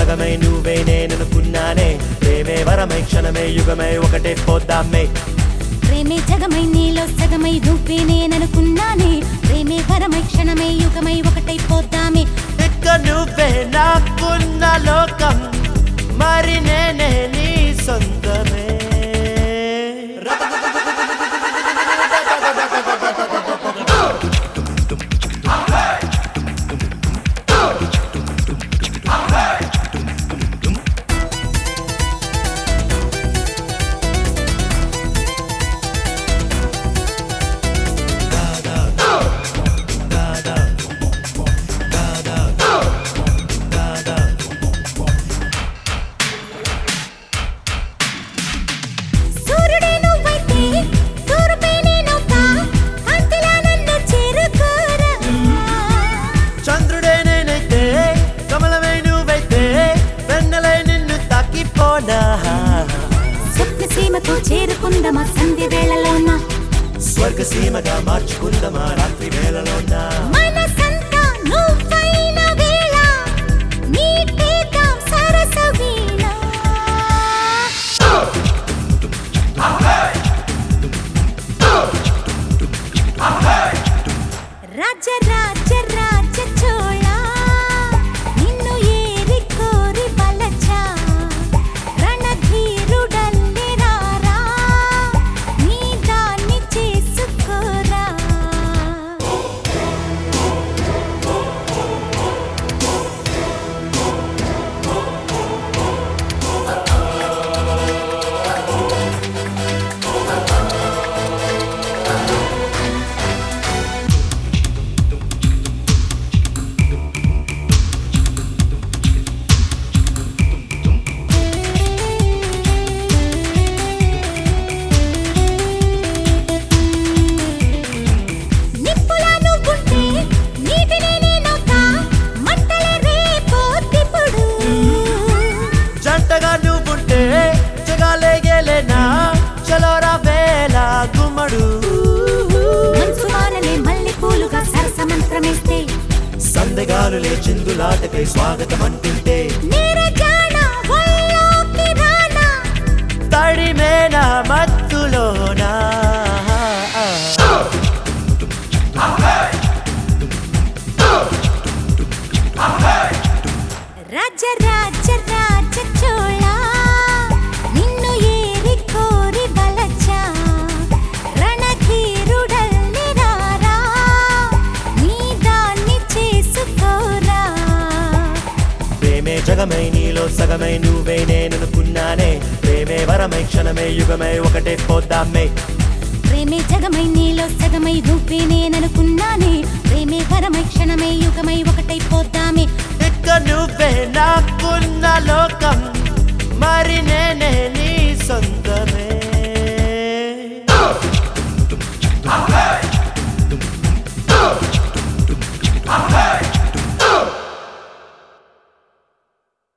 జగమై నువ్వే నేననుకున్నానే ప్రేమే వరమై క్షణమై యుగమై ఒకటే పోద్దామే ప్రేమే జగమై నీలో సగమై నువ్వే నేననుకున్నానే ప్రేమే వరమై క్షణమై యుగమై ఒకటై పోద్దామే ఇక నువ్వే నాకున్న లోకం మరి నేనే నీ సొంతమే చేరుకుందమా సంధ్య వేళలోన స్వర్గసీమగా మార్చుకుందమా రాత్రి వేళలోన మనసంతా నువ్వైన వేళ నీటేద్దాం సరస వీణ రాజ రాజ రాజ చోళ నిన్ను ఏరి కోరి బలచా రణధీరుడల్లే రారా నీ దాన్ని చేసుకోరా సందగాలులే చిందులాటకై స్వాగతం అంటుంటే తడిమేన మత్తులోనా రాజ రాజ రాజ చోళ నిన్ను ఏరి కోరి బలచా రణధీరుడల్లే రారా నీ దాన్ని చేసుకోరా ప్రేమే జగమై నీలో సగమై నువ్వే నేననుకున్నానే ప్రేమే వరమై క్షణమై యుగమై ఒకటే పోద్దామే ప్రేమే జగమై నీలో సగమై నువ్వే నేననుకున్నానే ప్రేమే వరమై క్షణమై యుగమై ఒకటై పోద్దామే ఇక నువ్వే నాకున్న లోకం మరి నేనే నీ సొంతమే